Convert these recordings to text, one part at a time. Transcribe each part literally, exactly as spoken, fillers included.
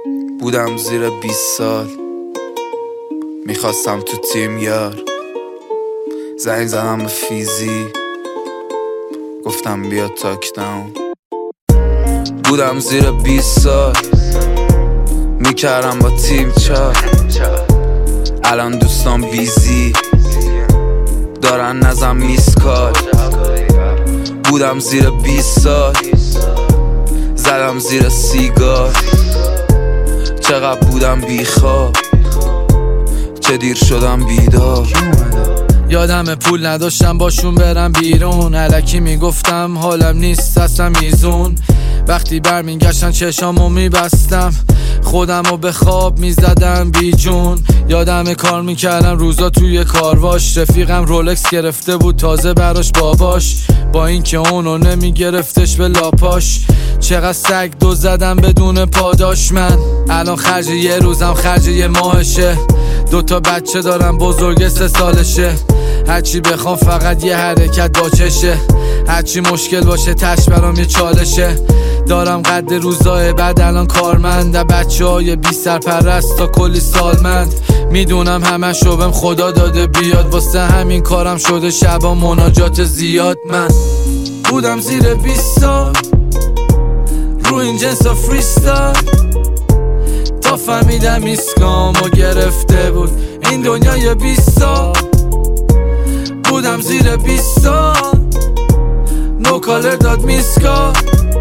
بودم زیر بیست سال، میخواستم تو تیم یار. زنگ زدم به فیزی، گفتم بیا تاک داون. بودم زیر بیست سال، میکردم با تیم چار. الان دوستان بیزی دارن نزم میسکال. بودم زیر بیست سال، زدم زیر سیگار. چقدر بودم بیخواب، چه دیر شدم بیدار. یادم پول نداشتم باشون برم بیرون، الکی میگفتم حالم نیست اصلا میزون. وقتی برمیگشتن چشامو میبستم، خودمو به خواب میزدم بی جون. یادم کار میکردم روزا توی کارواش، رفیقم رولکس گرفته بود تازه براش باباش، با اینکه اونو نمیگرفتش به لاپاش. چقدر سگ دو زدم بدون پاداش. من الان خرج یه روزم خرج یه ماهشه. دوتا بچه دارم، بزرگ سه سالشه. هرچی بخوام فقط یه حرکت با چشه، هرچی مشکل باشه تش برام یه چالشه. دارم قد روزای بعد الان کارمند، بچه های بی سرپرست تا کلی سالمند. میدونم همه شو بهم خدا داده بیاد، واسه همین کارم شده شبا مناجات زیاد. من بودم زیر بیست سال، رو این جنسا فریستایل، تا فهمیدم ایسکامو گرفته بود این دنیای بیست سال. بودم زیر بیست سال، نو کالر داد میسکال.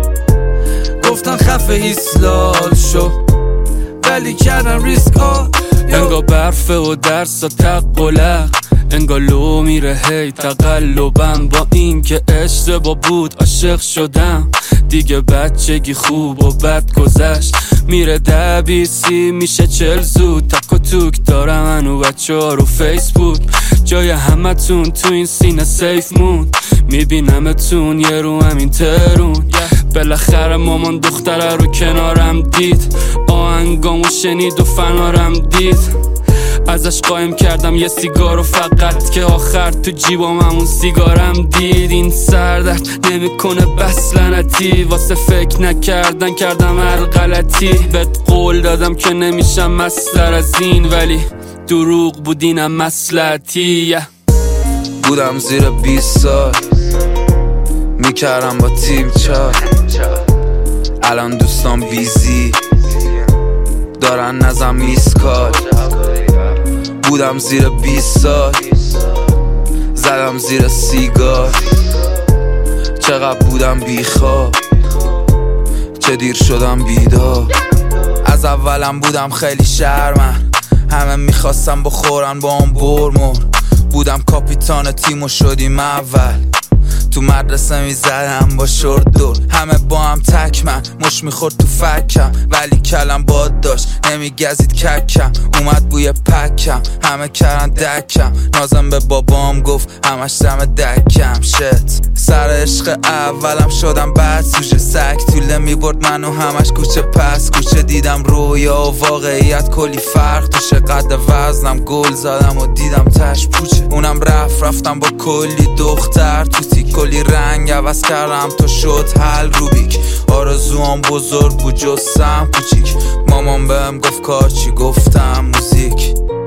گفتن خفه ایسلال شو، ولی کردم ریسک ها. انگا برفه و درس و تقلق، انگا لو میره هی تقلبم. با این که اشتباه بود عاشق شدم، دیگه بچگی خوب و بد گذشت. میره دبیسی میشه چل زود، تک و توک دارم منو بچه ها رو فیسبوک. جای همه تون تو این سینه سیف موند، میبینمتون یه رو همین ترون. بالاخره مامان دختره رو کنارم دید، آهنگامو شنید و فنارم دید. ازش قایم کردم یه سیگارو فقط، که آخر تو جیبام همون سیگارم دید. این سردرد نمیکنه بس لعنتی، واسه فکر نکردن کردم هر غلطی. بهت قول دادم که نمیشم مصدر از این، ولی دروغ بود اینم مصلحتی. بودم زیر بیست سال، میکردم با تیم چار. الان دوستان بیزی دارن نزم میسکال. بودم زیر بیست سال، زدم زیر سیگار. چقدر بودم بیخواب، چه دیر شدم بیدار. از اولم بودم خیلی شرمن، همه میخواستم بخورن با هم برمور. بودم کاپیتان تیم و شدیم اول، تو مدرسه میزدم با شورت دور. همه با هم تک من، مش میخورد تو فکم، ولی کلم باد داشت نمیگزید ککم. اومد بوی پکم، همه کردن دکم. نازم به بابام گفت همش دم دکم. شت سر عشق اولم شدم بعد سوشه، سگ طوله میبرد منو همش کوچه پس کوچه. دیدم رویا و واقعیت کلی فرق توشه، قد وزنم گل زدم و دیدم تش پوچه. اونم رفت رفتم با کلی دختر توتی، کلی رنگ عوض کردم تا شد حل روبیک. آرزوام بزرگ بود جستم کوچیک، مامان بهم گفت کار چی، گفتم موزیک.